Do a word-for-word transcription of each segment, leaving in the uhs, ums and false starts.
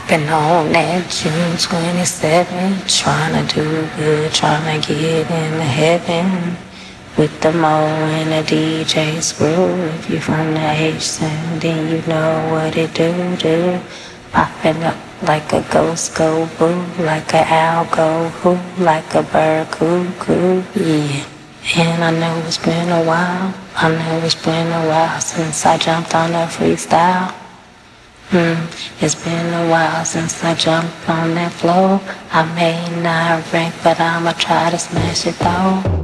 Hopping on that June twenty-seventh, trying to do good, trying to get into heaven. With the Mo and the D J Screw. If you from the H ten, then you know what it do, do. Popping up like a ghost go boo, like a owl go who, like a bird coo coo, yeah. And I know it's been a while, I know it's been a while since I jumped on that freestyle. Hmm, it's been a while since I jumped on that floor. I may not rank, but I'ma try to smash it though.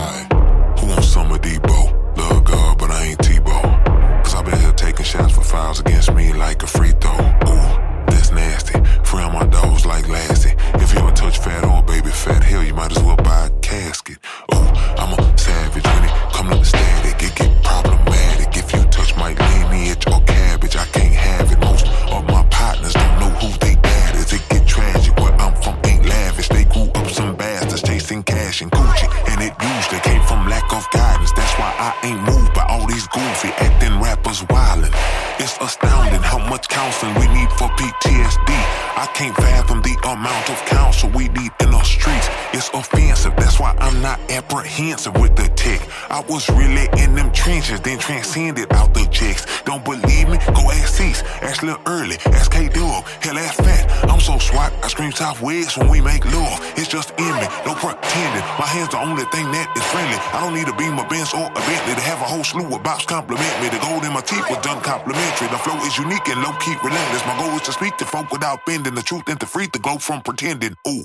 Summer Debo, love God, but I ain't Tebow. Cause I been here taking shots for fouls against me like a free throw. Ooh, that's nasty. Free on my dogs like Lassie. If you ever touch fat or baby fat, hell, you might as well buy a casket. Ooh, I'm a savage when it come to the static. It get problematic. If you touch my lineage or cabbage, I can't have it. Most of my partners don't know who they dad is. It get tragic. Where I'm from ain't lavish. They grew up some bastards chasing cash and Gucci. And it usually came from lack of guidance. That's why I ain't moved by all these goofy acting rappers wildin'. It's astounding how much counseling we need for P T S D. I can't fathom the amount of counsel we need in the streets. It's offensive, that's why I'm not apprehensive with the tech. I was really in them trenches, then transcended out the checks. Don't believe me? Go ask Cease, ask Lil Early, ask K-Dub, hell ask Fat. I'm so swat, I scream Southwest when we make love. It's just in me, no pretending. My hand's the only thing that is friendly. I don't need a beam, a Benz, or a Bentley to have a whole slew of bops compliment me. The gold in my teeth was done complimentary. The flow is unique and low-key relentless. My goal is to speak to folk without bending the truth and to free the glow from pretending. Ooh.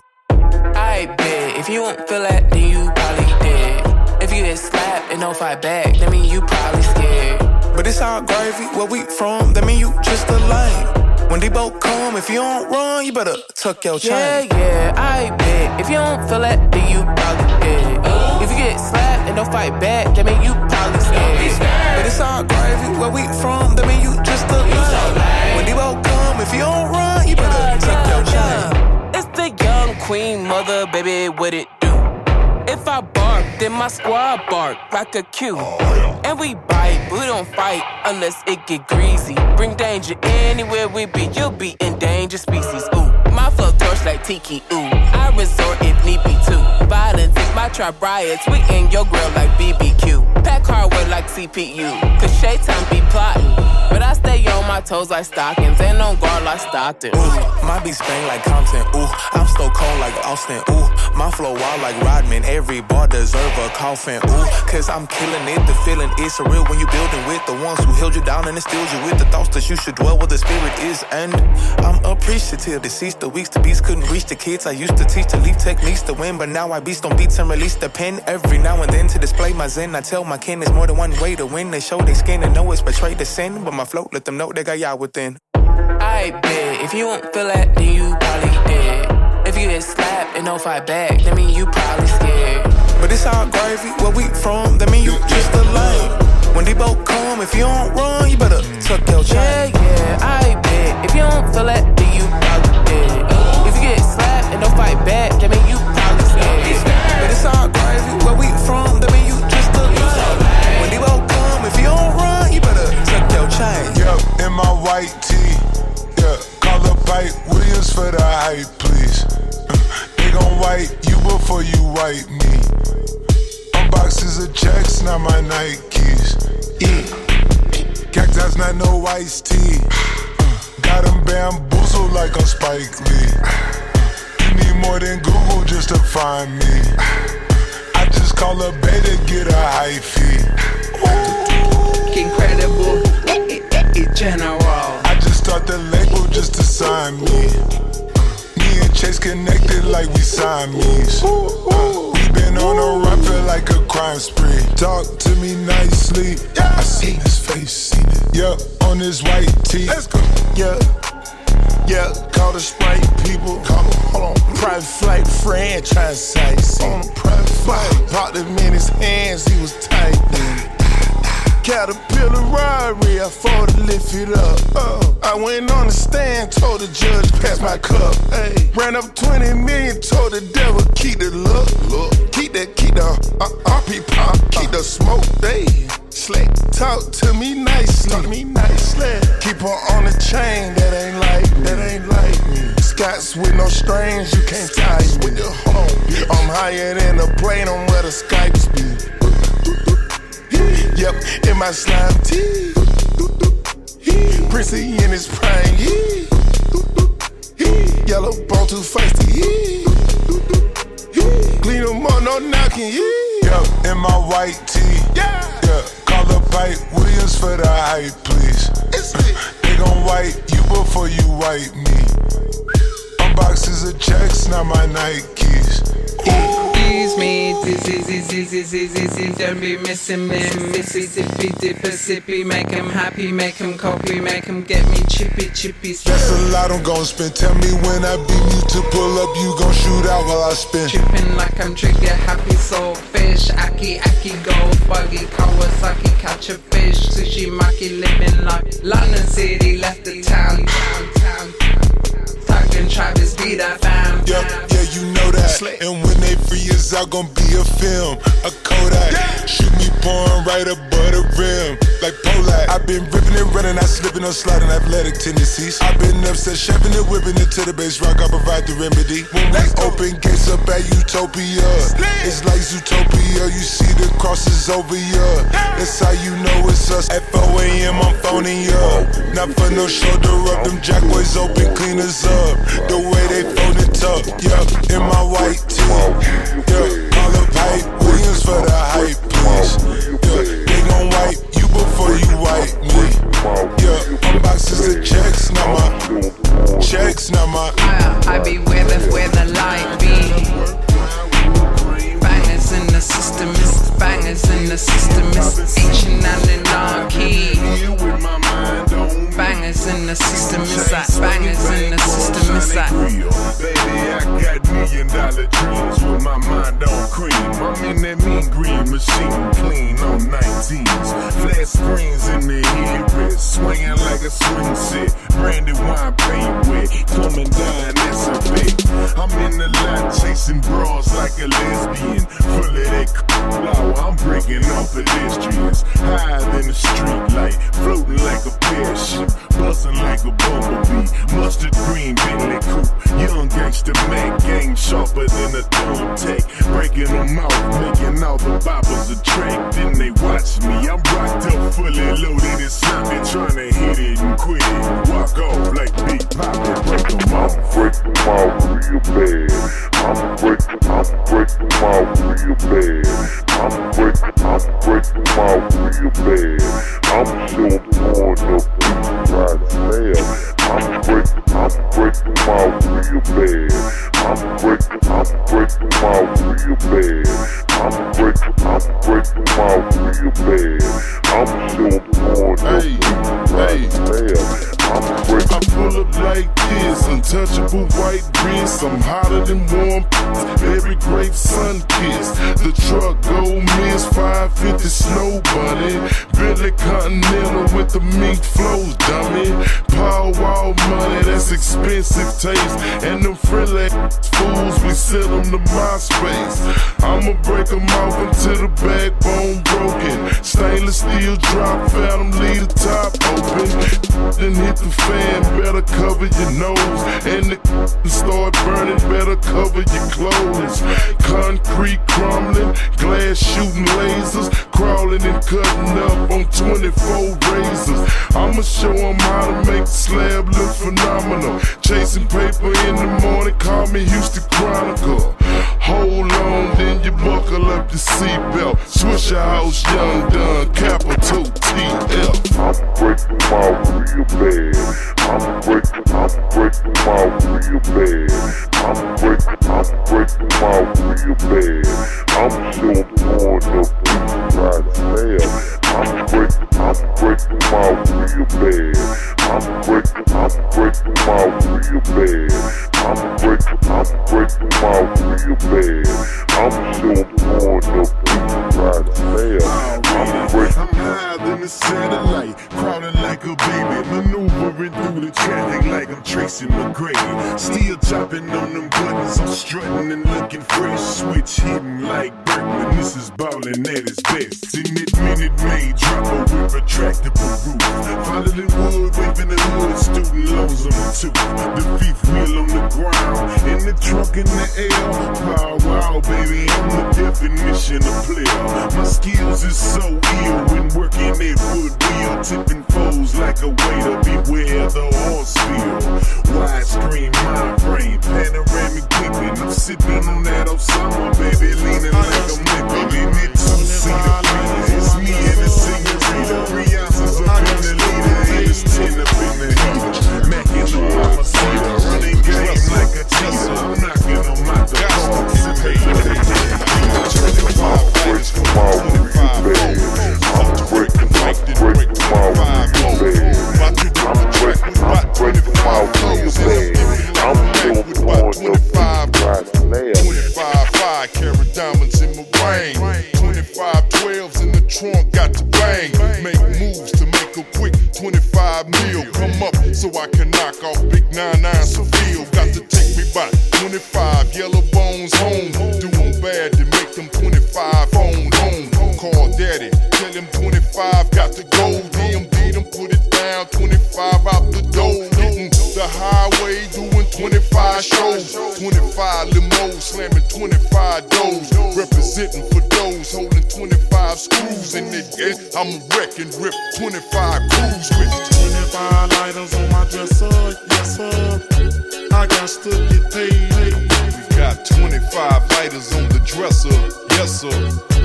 I bet if you won't feel that, then you probably dead. If you get slapped and don't fight back, that mean you probably scared. But it's all gravy, where we from, that mean you just a lame. When they both come, if you don't run, you better tuck your chain. Yeah, yeah, I bet. If you don't feel that, then you probably dead. If you get slapped and don't fight back, that mean you probably scared. But it's all gravy, where we from, that mean you just a lame. When they both come, if you don't run, you better yeah, tuck yeah, your chain. Yeah. It's the young queen mother, baby, what it do? If I bark, then my squad bark like a cue. And we bite, but we don't fight unless it get greasy. Bring danger anywhere we be, you'll be endangered species. Ooh, my flow torch like Tiki. Ooh, I resort if need be too. Violence is my trap riots. We in your grill like B B Q. Pack hardware like C P U. Cause Shay Time be plotting, but I stay on my toes like stockings. Ain't on guard like Stockton. Ooh, my beats bang like Compton. Ooh, I'm so cold like Austin. Ooh, my flow wild like Rodman. Every bar deserve a coffin. Ooh, cause I'm killing it. The feeling is surreal when you building with the ones who held you down and instills you with the thoughts that you should dwell where the spirit is. And I'm appreciative. Deceased the weeks, the beats couldn't reach the kids. I used to teach to leave techniques to win, but now I beast on beats and release the pen every now and then to display my zen. I tell my kin there's more than one way to win. They show their skin and know it's betrayed the sin, but my float let them know they got y'all within. I bet if you won't feel that, then you probably dead. If you get slapped and don't fight back, that mean you probably scared. But it's all gravy, where we from, that mean you just a lame. When they both come, if you don't run, you better tuck your chain. Yeah, yeah, I bet. If you don't feel that, then you probably dead. If you get slapped and don't fight back, that mean you probably scared. But it's all gravy, where we from, that mean you just a lame. When they both come, if you don't run, you better tuck your chain. Yep, in my white tee. Yeah, call up Pike Williams for the hype, please. They gon' wipe you before you wipe me. Boxes of checks, not my Nikes. Yeah. Cactus, not no iced tea. Got them bamboozled like a Spike Lee. You need more than Google just to find me. I just call a beta, get a high fee. Incredible, general. I just start the label just to sign me. Me and Chase connected like we Siamese. Uh, Been on a run, feel like a crime spree. Talk to me nicely. Yeah. I seen his face, seen it. Yeah, on his white tee. Let's go. Yeah, yeah. Call the Sprite people. Call them. Hold on. Private flight franchise sites. On a private flight. Popped him in his hands, he was tight. Caterpillar robbery, I fought to lift it up. Uh, I went on the stand, told the judge, pass my cup. Ay. Ran up twenty million, told the devil, keep the look, look. Keep that, keep the uh, R P pop, keep the smoke, they slick. Talk to me nicely, talk to me nicely. Keep her on the chain, that ain't like, that ain't like me. Scots with no strings, you can't tie me. I'm higher than a plane on where the Skypes be. Yep, in my slime tee. Prissy in his prime, yeah. Yellow bone too feisty, yeah. Clean them up, no knocking, yeah. Yep, in my white tee, yeah. Yeah, call up Pipe Williams for the hype, please. It's it. They gon' wipe you before you wipe me. Boxes of checks, not my Nikes. Excuse me, dizzy, dizzy, dizzy, dizzy, don't be missing me. Mississippi, Dippissippi, make him happy, make him copy, make him get me chippy, chippy. That's a lot I'm gon' spend. Tell me when I beam you to pull up, you gon' shoot out while I spin. Trippin' like I'm trigger happy, soul fish, aki, aki, gold, buggy, Kawasaki, catch a fish, sushi, maki, living life. London City, left the town, town, town. Talking Travis be that fam. Yep, yeah, you know that. And when they free us out, gon' be a film, a Kodak. Shoot me pouring right above the rim, like Polak. I've been ripping and running, I slipping on sliding athletic tendencies. I've been upset, chefing and whipping it to the base rock. I provide the remedy. When we open gates up at Utopia, it's like Zootopia. You see the crosses over ya. That's how you know it's us. At four A M I'm phoning ya. Not for no shoulder up, them jack boys open cleaners up. The way they phone it up, yeah, in my white tee. Yeah, call up Hype Williams for the hype, please. Yeah, they gon' wipe you before you wipe me. Yeah, I'm boxes of checks, not my checks, not my. I, I be where the, where the light be. Bangers in the system, it's bangers in the system, it's H and L and R-Key. Bangers in the system, it's like bangers in the system, it's like. Baby, I got million dollar dreams with my mind on cream. I'm in that mean green machine, clean on nineteens. Flat screens in the headrest, swinging like a swing set. Brandy wine paint wet, coming down, that's a bit. I'm in the lot chasing bras like a lesbian. Full of that flower, I'm breaking off pedestrians. Higher than the street light, floating like a parachute, buzzing like a bumblebee. Mustard green Bentley coupe, young gangster Mac gang sharper than a thumb tack. Breaking them out, making all the boppers attract. Then they watch me, I'm rocked up, fully loaded and something, trying to hit it and quit it. Walk off like Big Papa, break them off. I'm breaking them out real bad. I'm breaking, I'm breaking them out real bad. I'm breaking, I'm breaking them out real bad. I'm sure pouring up deep right there. I'm breaking, I'm breaking them out real bad. I'm breaking, I'm breaking them out real bad. I'm breaking, I'm breaking them out real bad. I'm sure pouring up deep right there. I pull up like this, untouchable white wrist. I'm hotter than warm, every grape sun kiss. The truck go miss, five fifty snow bunny. Billy Continental with the mink flows, dummy. Power wall money, that's expensive taste. And them friendly fools, we sell them to MySpace. I'ma break them off until the backbone broken. Stainless steel drop, phantom, leave the top open. Then hit the fan, better cover your nose. And the start burning, better cover your clothes. Concrete crumbling, glass shooting lasers, crawling and cutting up on twenty-four razors. I'ma show them how to make the slab look phenomenal. Chasing paper in the morning, call me Houston Chronicle. Hold on, then you buckle up your seatbelt. Swisher House, Young Done, capital T F. I'm breaking them out real bad. I'm breaking, I'm breaking them out real bad. I'm breaking, I'm breaking them out real bad. I'm sure pouring up deep right there. I'm breaking, I'm breaking them out real bad. I'm breaking, I'm breaking them out real bad. I'm breaking, I'm breaking them out real bad. I'm sure pouring up deep right there. I'm breaking. I'm higher than a satellite, crawling like a baby, maneuvering through the traffic like I'm Tracy McGrady. Still chopping on them buttons, I'm strutting and looking fresh. Switch hitting like Berkman, this is ballin' at its best. In that Minute Maid dropper with retractable roof, following wood, waving the hood, student loans on the two. The fifth wheel on the ground, and the trunk in the air. Wow, wow, baby, I'm the definition of player. My skills is so ill when working at Woodville, tipping foes like a waiter. Beware the horse feel. Widescreen mind frame, panoramic whipping. I'm sipping on that Osama, baby, leaning like I'm lipping in it. Two-seater feeder, it's me and the senorita. Three ounces up in the leader, it's ten up in the heater. Mac in the mama cedar, running game like a cheater. I'm knocking on my door. I'm breaking my real bad. I'm breaking, I'm breaking my real bad. I'm breaking, I'm breaking my real bad. I'm still pouring up right now. twenty-five five carat diamonds in my ring. twenty-five twelves in the trunk, got to bang. Make moves to make a quick twenty-five mil. Come up so I can knock off big nine nine Seville. Got to take me by twenty-five yellow bones home. Doing bad to make them twenty-five phone home. Call daddy, tell him twenty-five got to go. D M D them put it down, twenty-five out the door. Hitting the highway, doing twenty-five shows. twenty-five limos, slamming twenty-five doors. Representing for those holding twenty-five screws in it. I'm a wreck and rip twenty-five crews with twenty-five lighters on my dresser, yes sir. I got to get paid. We got twenty-five lighters on the dresser, yes sir.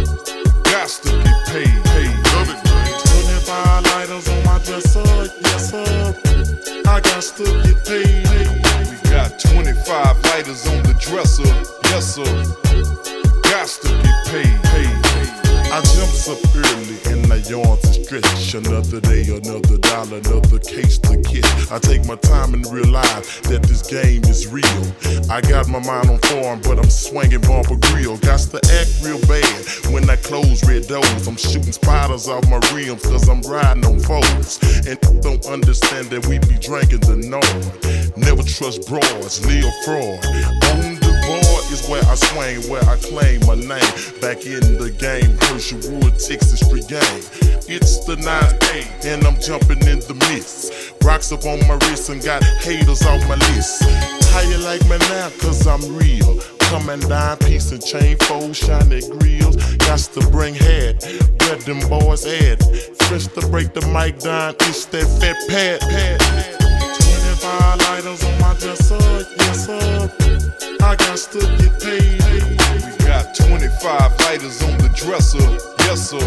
Got to get paid, paid. Love it, man. twenty-five lighters on my dresser, yes sir. I got to get paid. We got twenty-five lighters on the dresser, yes sir. Got to get paid, paid, paid. I jumps up early and I yawn to stretch. Another day, another dollar, another case to get. I take my time and realize that this game is real. I got my mind on form, but I'm swinging bumper grill. Got to act real bad when I close red doors. I'm shooting spiders off my rims cause I'm riding on foes. And don't understand that we be drinking the norm. Never trust broads, Leo fraud. On the board is where I swing, where I claim my name. Back in the game, Herschel Wood, Texas Street Gang. It's the nine eight, and I'm jumping in the mist. Rocks up on my wrist and got haters off my list. How you like me now? Cause I'm real. Coming down, piece and chain, fold, shiny grills. Got to bring head, where them boys at. Fresh to break the mic down, it's that fat pad, pad. twenty-five lighters on my dresser, yes sir. I got to get paid. We got twenty-five lighters on the dresser, yes sir.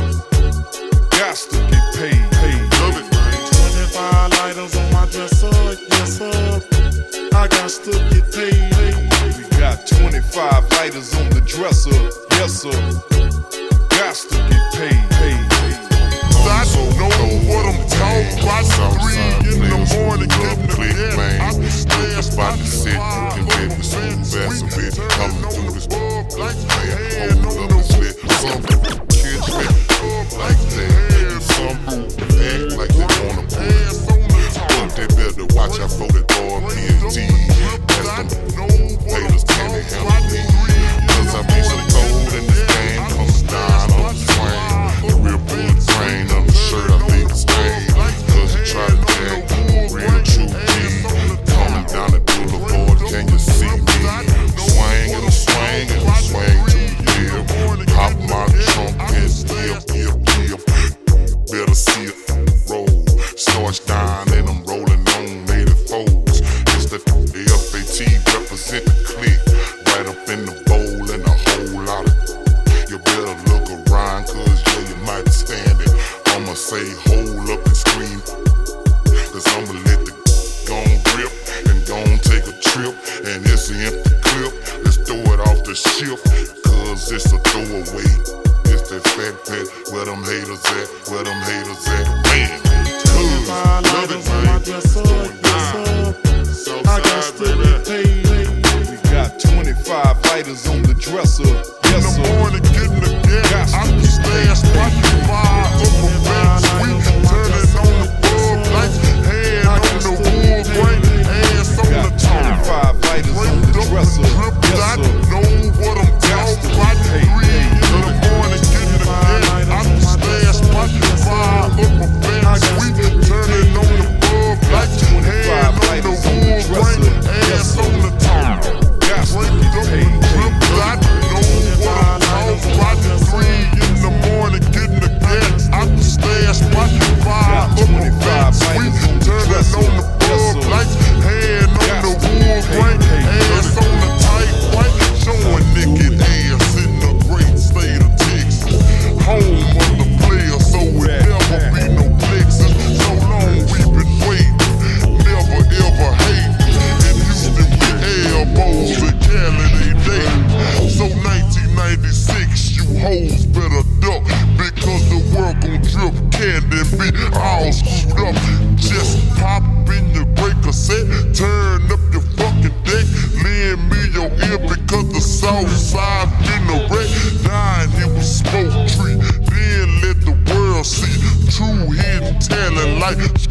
Got to get paid, paid. Love it, man. twenty-five lighters on my dresser, yes sir. I got to get paid. We got twenty-five lighters on the dresser, yes sir. Got to get paid, paid, paid. I don't know what I'm talking about. Three in the morning, getting the bed. I can stand about to sit and get the super fast a bit. Coming through this man, hold up and slit. Some kids me like that. Some and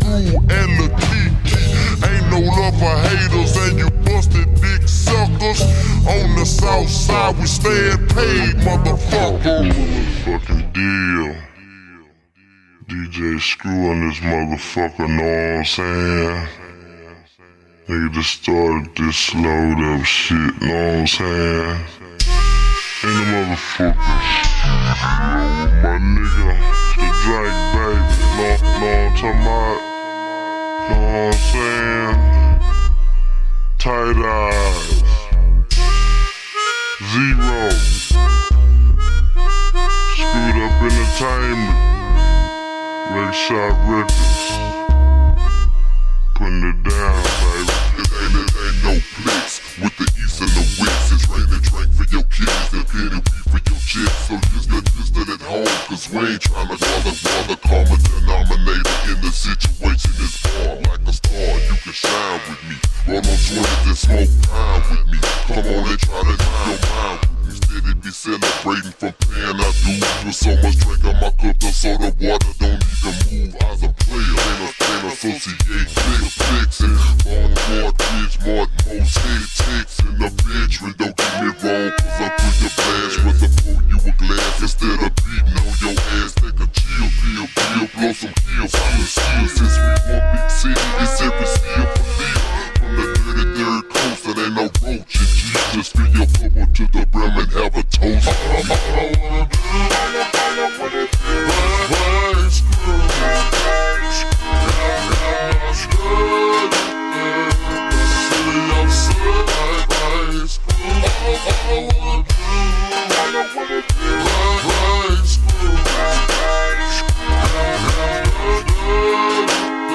ooh, and the kiki. Ain't no love for haters and you busted dick suckers. On the south side we stand paid, motherfucker. Fucking deal. D J Screw on this motherfucker, know what I'm saying? Nigga just started this slowed up shit, know what I'm saying? And the motherfuckers, my nigga, the Drake baby, know, know what I'm talking about? Know what I'm saying? Tight eyes, Zero, Screwed Up Entertainment, Lakeside Records, putting it down, baby. It ain't, it ain't no flex with the east and the west. It's rain and drink for your kids and penny weed for your chicks. So just get just at home, cause we ain't tryna bother, bother. Common denominator in the situation is far. Like a star, you can shine with me. Roll on twenties and smoke pine with me. Come on and try to do your mind with me. Steady be celebrating from paying our dues. With so much drink on my cup, the soda water don't even move. I's a player, ain't a fan, associate, big fixin'. Bone, more bitch, more, most head ticks in the bedroom. Don't get me wrong, cause I'm through your blast. Rather pour you a glass instead of beating on your ass. Take a chill pill, pill, blow some kills. I'm a seal since we one big city, it's every seal for Leo. From the thirty-third coast, it ain't no roach in Jesus. Fill your cup up to the brim and have a toast. All I wanna do, all I wanna do, right, screw, right, screw, I'm not good. City outside, right, screw, all I wanna do, all I wanna do, right, screw, right, screw, I'm not good.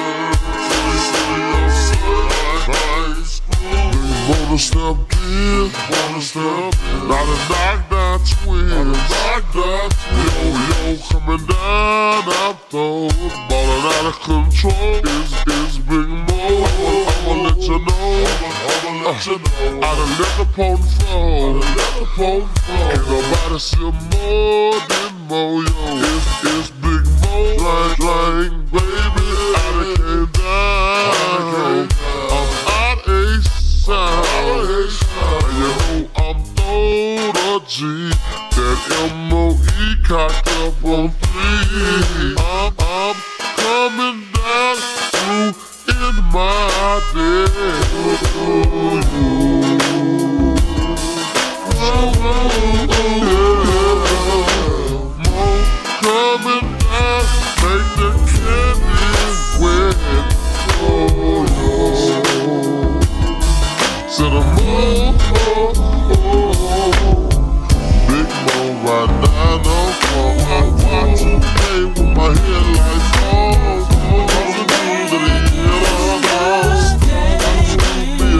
City outside, right, screw. Wanna step in, wanna step in. Not a knockdown twin, not a knockdown twin. Yo, yo, coming down, I'm throwing. Ballin' out of control, it's, it's Big Mo. I'ma let you know, I'ma let you know. I done left upon the floor, I done left upon the floor. Ain't nobody see more than Mo, yo. It's, it's Big Mo, like, like, baby. I done came down, I'm out a side. And you know I'm throwed a G. That M O E cocked up on three. I'm, I'm coming down through in my day. More coming down, make the candy wet. Oh, oh. To the moon, oh, oh, oh. Big Mo right down on phone. I watch him play with my headlights on. Crossing through the hill of lost.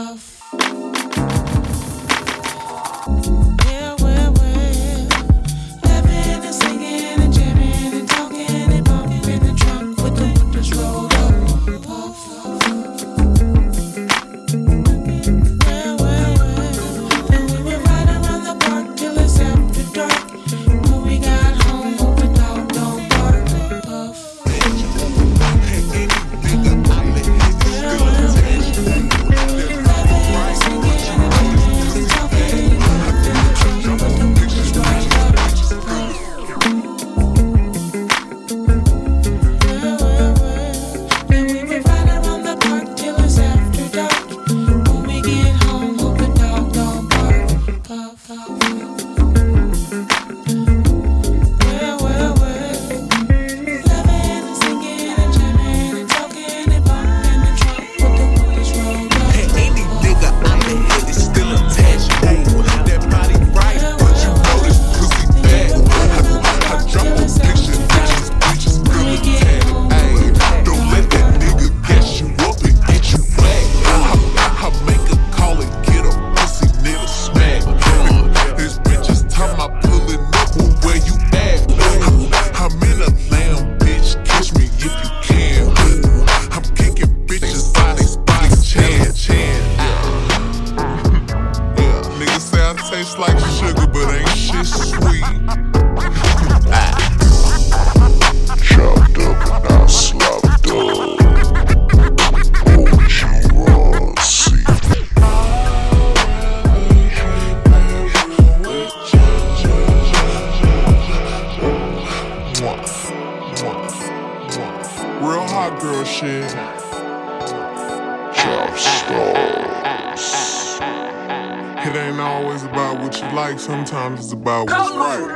Sometimes it's about what's right.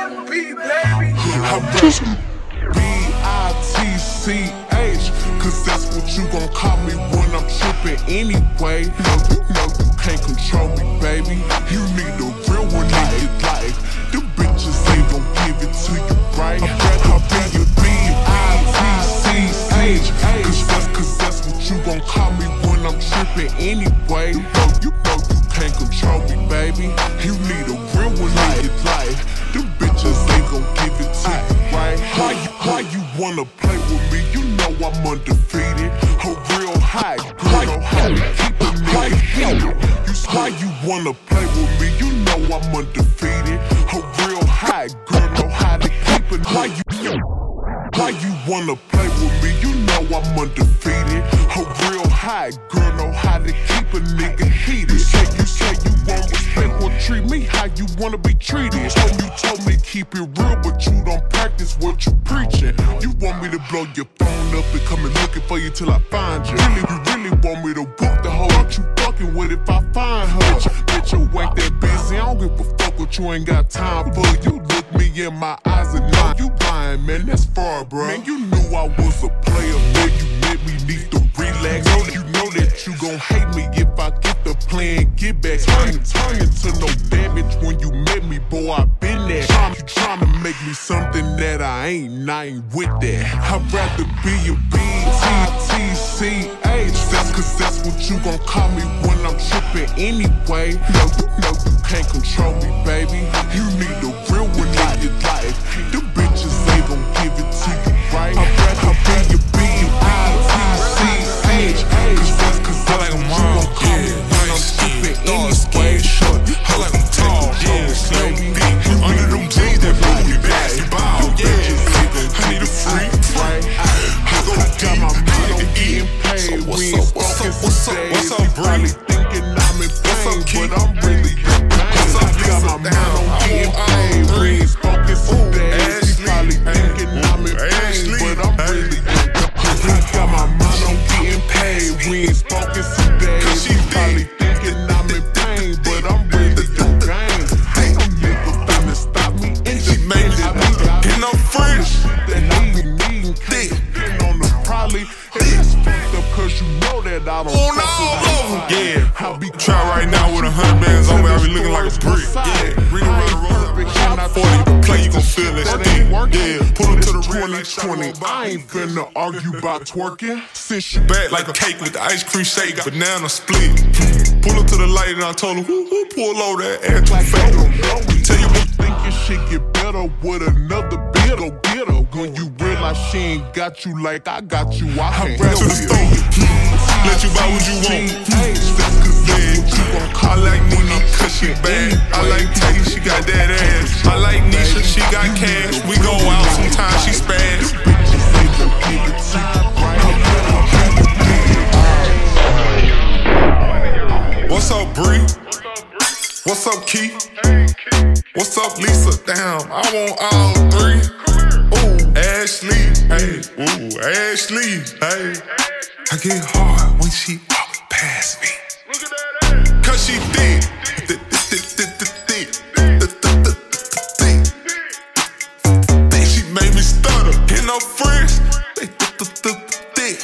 I'm just B I T C H, cause that's what you gon' call me when I'm trippin' anyway. No, you know you can't control me, baby. You need a real one in your life. Them bitches ain't gon' give it to you, right? I'll be your B I T C H, cause that's, cause that's what you gon' call me when I'm trippin' anyway. No, you know you can't control me, baby. You need a real one in your life. Them bitches ain't gon' give it to you, right? How you, how you wanna play with me? You know I'm undefeated. A real high girl, know how to keep a nigga heated. You how you wanna play with me? You know I'm undefeated. A real high girl, know how to keep a how you how you wanna play with me? You know I'm undefeated. A real high girl, know how to keep a nigga heated. You say you say you won't respect or treat me how you wanna be treated. You told, you told me keep it real, but you don't practice what you preaching. You want me to blow your phone up and come and looking for you till I find you. Really, you really want me to whoop the hoe that you fucking with if I find her. Bitch, bitch, you ain't that busy. I don't give a fuck what you ain't got time for. You look me in my eyes and now you lying, man. That's far, bro. Man, you knew I was a player, man. You made me need to relax. Know you know that you gon' hate me if I get the plan. Get back, turn, turn into no damage when you met me, boy. I been there. Trying, you trying to make me something that I ain't, and I ain't with that. I'd rather be a B T C H. That's cause that's what you gon' call me when I'm trippin' anyway. No, you know you can't control me, baby. You need a real one in your life. Them bitches ain't gon' give it to you, right? I'd rather be a B I T C H. Cause that's cause that's what you gon' call me when I'm trippin' anyway. I like them tall, yeah, slow beat. Under them jeans that blow me basketball, yeah. I need a freak, right? I got my mind on getting paid. We ain't spoken today. What's up, probably thinking I'm in pain, but I'm really in pain. I got my mind on getting paid. We ain't spoken today. Probably thinking I'm in pain, but I'm really in pain. I got my mind on getting paid. We ain't spoken today. Probably thinking I'm in pain, but I'm really in pain. Ain't no nigga finna stop me. Independent, get no friends. That I be needing, thick on the probably. And it's fucked up cause you know that I don't on all over. Yeah, I be try right now with a hundred bands on me. I be looking like a brick. Yeah, bring it around the road. forty play, you gon' feel that stick. Yeah, pull it to the real twenty. I I ain't finna argue about twerking. Since she Bad like a cake with the ice cream shake, banana split. Pull up to the light and I told her, who, who pull over that ass too fake? Tell you what, think your shit get better with another bit. Go get her when you realize she ain't got you like I got you. I can't rap to the store, let you buy what you want. I like Nene cause she bad. I like Tay, she got that ass. I like Nisha, she got cash. We go out sometimes, she spaz. What's up, Bree? What's up, Keith? What's up, Lisa? Damn, I want all three. Ooh, Ashley, hey, ooh, Ashley, hey. I get hard when she walk past me. Cause she thick, thick, thick, thick, thick, thick, thick. She made me stutter. Get no friends, they thick, thick, thick,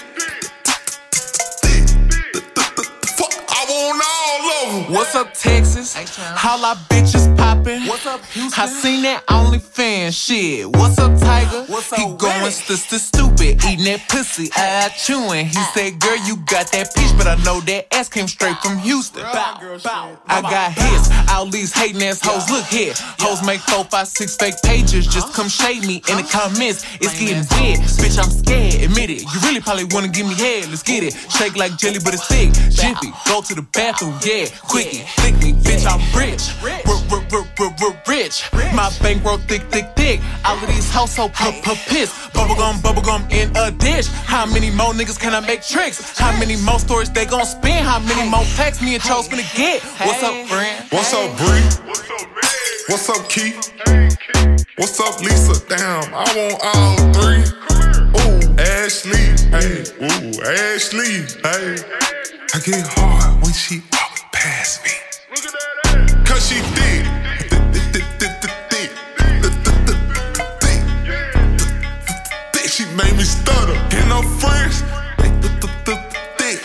thick. Fuck, I want all of them. What's up, Texas? How our bitches poppin'? What's up, Houston? I seen that OnlyFans shit. What's up, Tiger? What's up, he going st st stupid, eating that pussy, eye chewing. He said, girl, you got that peach, but I know that ass came straight from Houston. Bow, bow. I got hits, all these hating ass hoes. Look here, hoes make four, five, six fake pages. Just come shade me in the comments. It's getting weird, bitch. I'm scared. Admit it. You really probably wanna give me head. Let's get it. Shake like jelly, but it's thick. Jiffy, go to the bathroom, yeah. Quickie, thick me, bitch. I'm rich, rich. My bankroll thick, thick, thick. All of these hoes so p p piss. Bubblegum, bubblegum in a dish. How many more niggas can I make tricks? How many more stories they gon' spin? How many more packs me and Cho's finna get? What's up, friend? What's up, Bree? What's up, Keith? What's up, Lisa? Damn, I want all three. Ooh, Ashley, hey, ooh, Ashley, hey. I get hard when she walk past me. Cause she thick, thick, thick, thick, thick, thick. She made me stutter. Get no friends, they thick.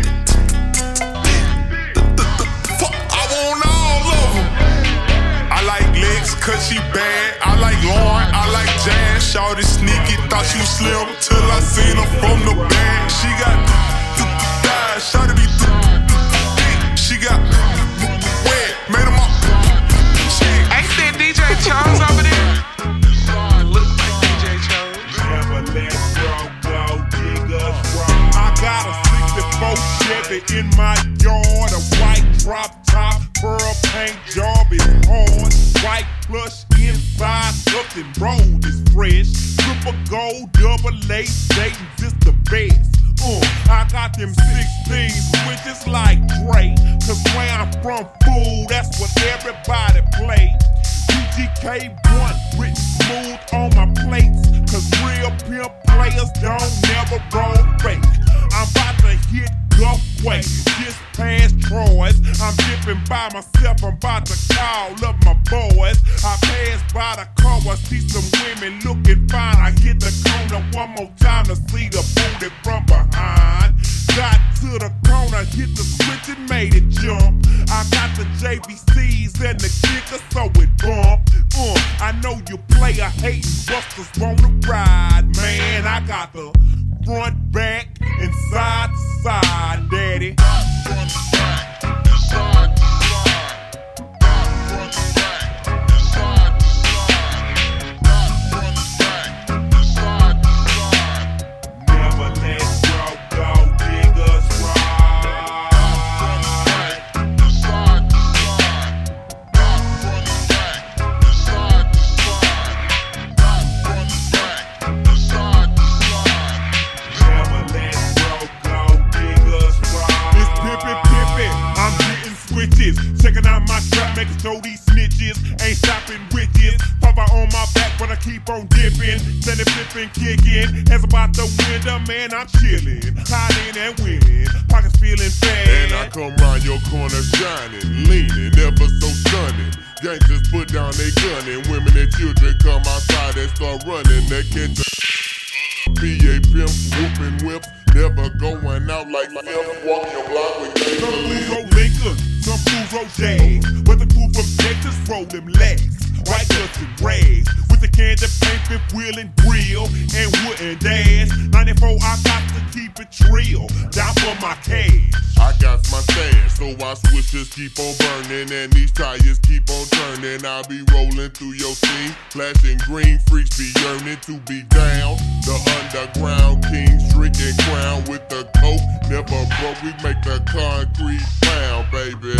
Fuck, I want all of them. I like legs cause she bad. I like Lauren, I like Jan. Shawty sneaky, thought she was slim till I seen her from the back. She got thighs, shawty be thick. She got wet, made them up. Ain't that D J Charles over there? Look like D J Charles. Never let bro go, niggas wrong. I got a sixty-four Chevy in my yard, a white drop top, pearl paint job is hard. White plush inside, something rolled is fresh. Triple gold, double A, Dayton's is the best. Uh, I got them sixteens, which is like Dre. Cause where I'm from, fool, that's what everybody play. U G K one, written smooth on my plates. Cause real pimp players don't never roll fake. I'm about to hit Guffway, just past Troy's. I'm dipping by myself, I'm about to call up my boys. I pass by the car, I see some women looking fine. I hit the corner one more time to see the booty from behind. Got to the corner, hit the switch and made it jump. I got the J B Cs and the kicker, so it bump. Uh, I know you play a hatin' busters wanna ride, man. I got the front, back, and side to side, daddy. Front to back, and side to side. Front to back, and side to side. Front to back, and side to side. Never let bro go, niggas ride. Front to back, and side to side. Front to back, and side to side. Front to back, and side to side. Never let bro go, niggas ride. It's pimpin', pimpin', I'm getting switches. Checking out my trap, making sure these snitches ain't stopping witches. Papa on my back, but I keep on dipping. Steady flipping, kicking. As about the window, man, I'm chillin'. Hiding and winning, pockets feeling fat. And I come round your corner shining, leaning, ever so stunning. Gangsters put down they gun and women and children come outside and start running. They catch a P A pimp, whooping whips, never going out like F. Walk your block with gangs. Some fools roll Lakers, some fools roll Jags. But the fool from Texas roll them legs. White guts and rags. With the can of paint, fifth wheel and grill. And wouldn't and dash. ninety-four, I got to keep it real. Down for my cash. I got my stash, so I switches keep on burning and these tires keep on turning. I be rolling through your scene, flashing green, freaks be yearning to be down. The underground kings drinking crown with the coke, never broke. We make the concrete pound, baby.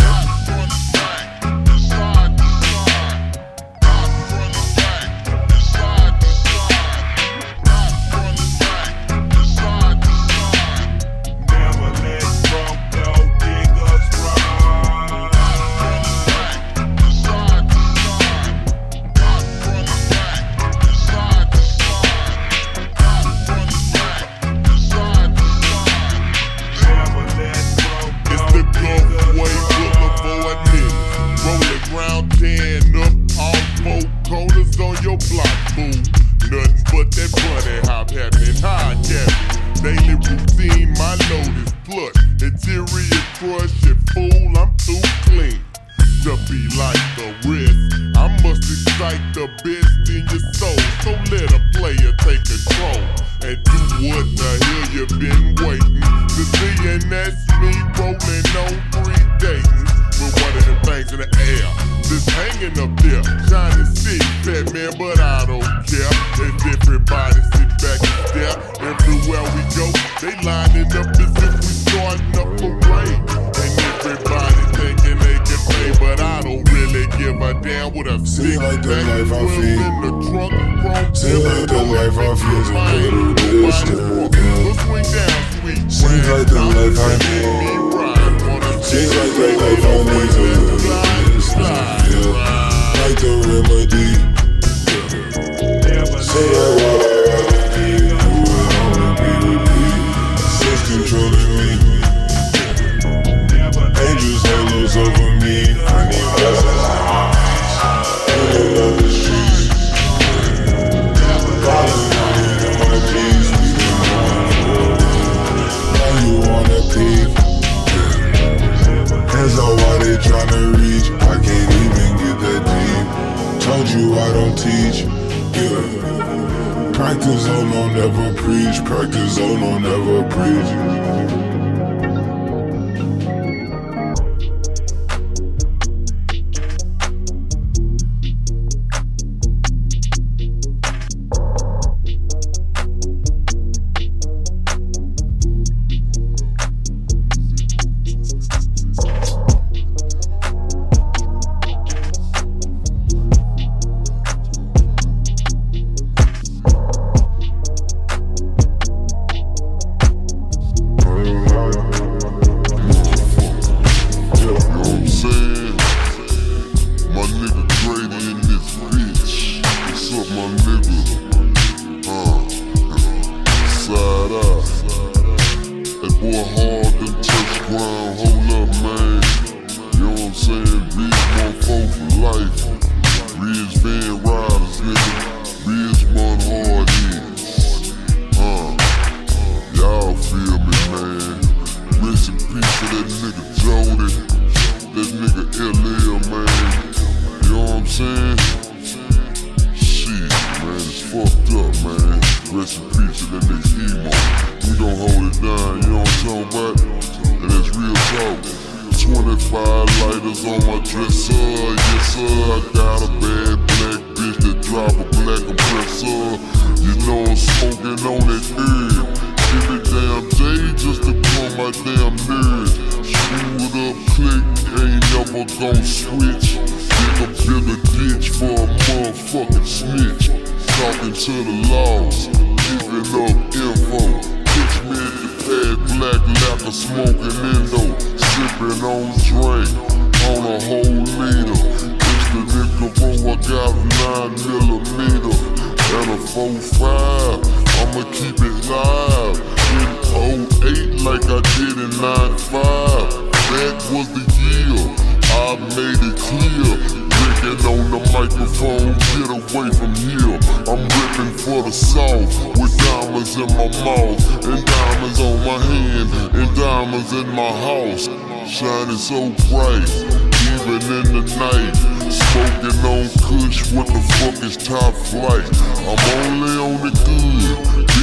Shining so bright, even in the night. Smoking on kush, what the fuck is top flight? I'm only on the good.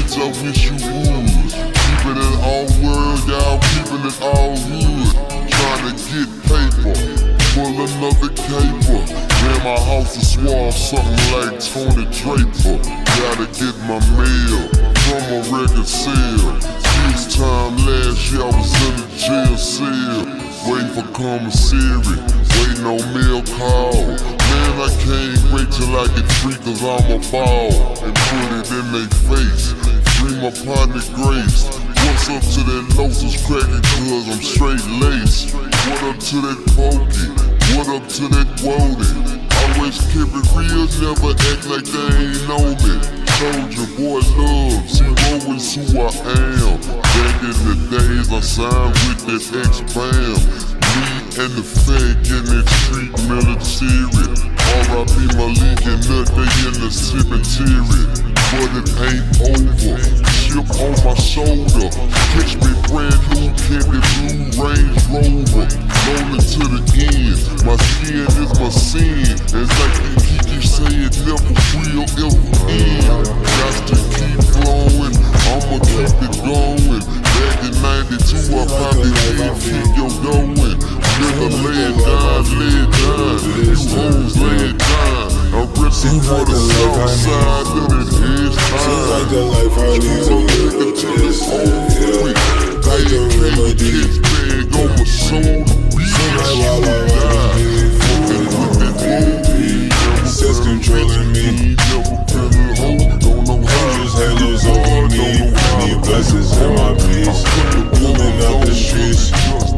bitch, I wish you would. Keeping it all world, y'all keeping it all hood. Trying to get paper, pull another caper. Man, my house is suave, something like Tony Draper. Gotta get my mail from a record sale. This time last year I was in a jail cell, waiting for commissary, waiting on mail call. Man, I can't wait till I get free cause I'm a ball. And put it in their face, free my partner Grace. What's up to that Lotus cracking cause I'm straight laced. What up to that Pokey, what up to that Woody. Always keep it real, never act like they ain't know me. Soldier, boy, love, zero is who I am. Back in the days I signed with that X-Bam. Me and the fag in that street military. R I P my league and nut, they in the cemetery. But it ain't over, chip on my shoulder. Catch me brand new candy blue Range Rover. Rolling to the end, my skin is my sin. And like the Kiki say, it never will ever end. Got to keep flowing, I'ma keep it going. Back in ninety-two, I probably did keep your going. Nigga, lay it down, lay it down. You hoes, lay it down. I'm ripping for the south side of the hedge time. Seems like the life I need to live is, yeah. I can remember these bag on my shoulder. Seems like while I ride fucking with it, sex controlling me. Hundreds halos over me. Need blessings in my peace. Moving out the streets.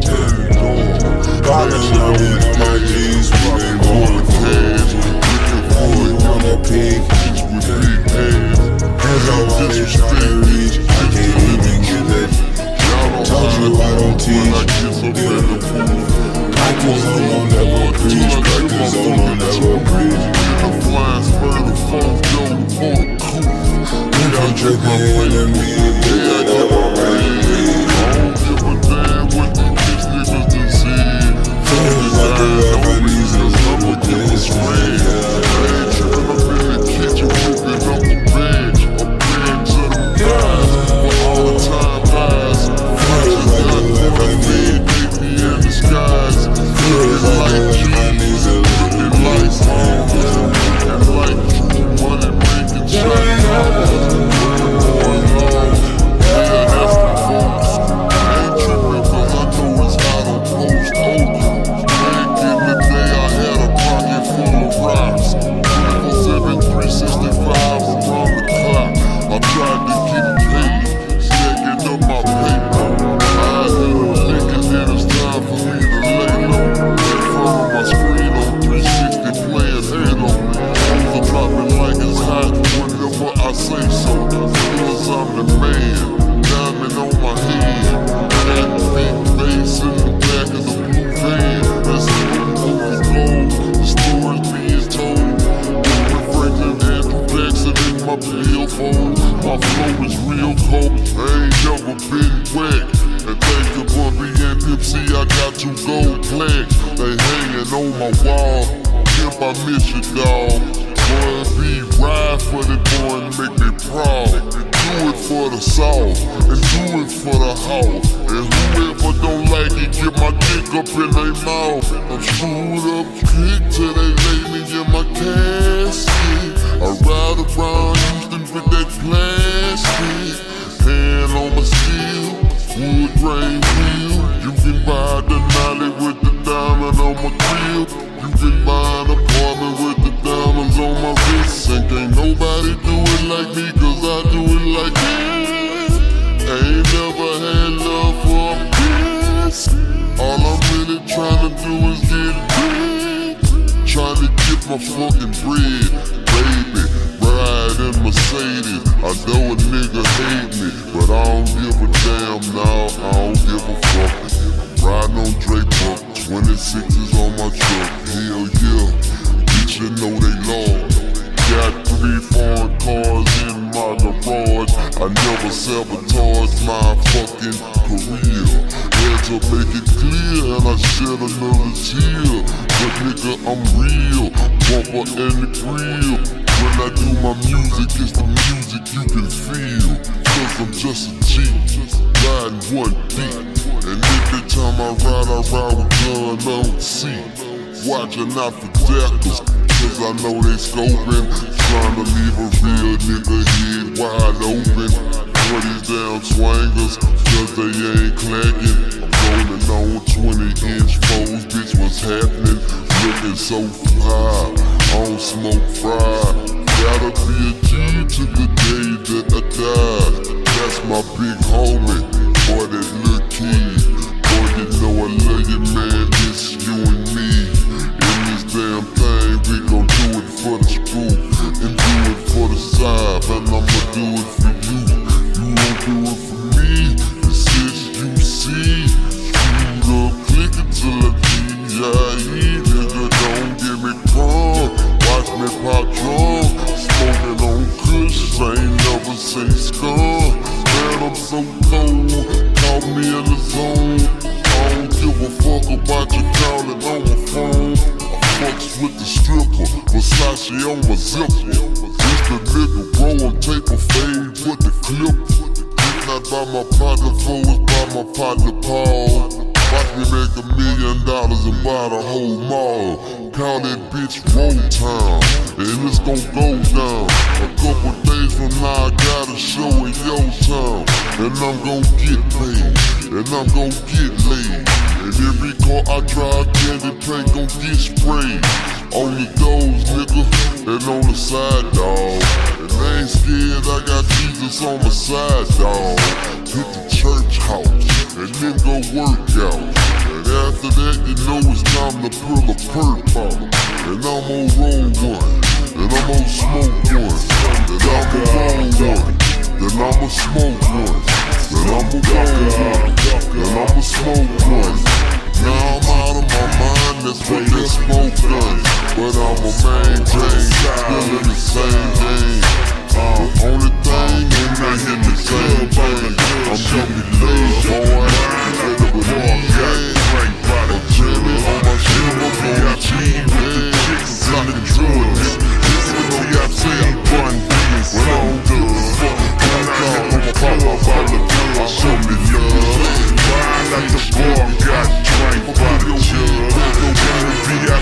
Falling out with my G's. We been going cash. We wanna peak. Hands on what they tryna reach. I can't even get that. Told you I don't teach. Practice on don't never preach. Practice on don't never preach. I'm flying spur the phone, yo, for the cool. I'm drinking enemy. I never read. I don't give a damn what these bitch niggas done said. Feels like the life I need is over this red. I ain't tripping up in the kitchen, whipping up the bench. I'm praying to the guys for all the time highs. Feels like the life I need. Baby in the skies. Feels like the life I need is looking like home. And like true money making shots. nigga, I'm real. Bumper in the grill. When I do my music, it's the music you can feel. Cause I'm just a G, riding one beat. And every time I ride, I ride with gun on seat. Watching out for deckers, cause I know they scoping. Trying to leave a real nigga head wide open. For these damn swangers, cause they ain't clacking. I'm rolling on twenty inch foes, bitch, what's happening? Looking so fly, on smoke fried. Gotta be a G to the day that I die. That's my big homie, boy, that little kid. Boy, you know I love you, man, it's you and me. In this damn thing, we gon' do it for the spook and do it for the side, and I'ma do it for you. You won't do it for me, it's just you see. Shoot up, click it till I D I E. Nigga, don't get me crunk, watch me pop drunk. Smoking on kush, I ain't never seen scum. Man, I'm so cold, call me in the zone. I don't give a fuck about you calling on my phone. I fucks with the stripper, Versace on my zipper. This the nigga roll and tape a fade with the clipper. It's not by my partner, fool, it's by my partner Paul. Watch me make a million dollars and buy the whole mall. Call that bitch Roll Town, and it's gon' go down. A couple days from now I got a show in your town. And I'm gon' get paid, and I'm gon' get laid. And every car I drive, candy paint gon' get sprayed. On the doors, nigga, and on the side, dawg. And I ain't scared, I got Jesus on my side, dawg. Hit the church house, and then go work out. And after that, you know it's time to pull a perk out. And I'm gon' roll one, and I'm gon' smoke one. And I'm gon' roll one, then I'ma smoke one. Then I'ma roll one, then I'ma smoke one. Now I'm out of my mind, that's what that smoke done. But I'ma maintain, still in the same game. Uh, only thing, and I hit the same thing. I'm getting love, boy. Better believe that. I'm chillin' on my shit, I'm gonna cheat with the chicks and the drugs. This is what we got seen, fun beans, when I'm done. Fuck, I'm gonna pop up out the door, show me love. Ride like the boy got drank by the jug. Go get a V I